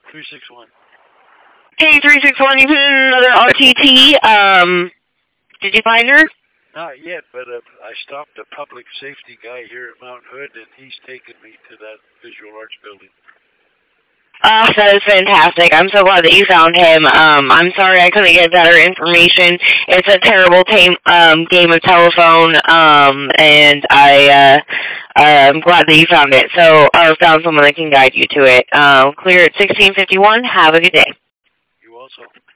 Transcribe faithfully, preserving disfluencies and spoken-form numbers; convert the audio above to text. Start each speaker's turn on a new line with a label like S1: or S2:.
S1: three six one.
S2: Hey, three six one, you put in another R T T. Um, did you find her?
S1: Not yet, but uh, I stopped a public safety guy here at Mount Hood, and he's taken me to that visual arts building.
S2: Oh, that is fantastic. I'm so glad that you found him. Um, I'm sorry I couldn't get better information. It's a terrible tame, um, game of telephone, um, and I, uh, I'm glad that you found it. So, I uh, found someone that can guide you to it. Um, clear at sixteen fifty-one. Have a good day.
S1: You also.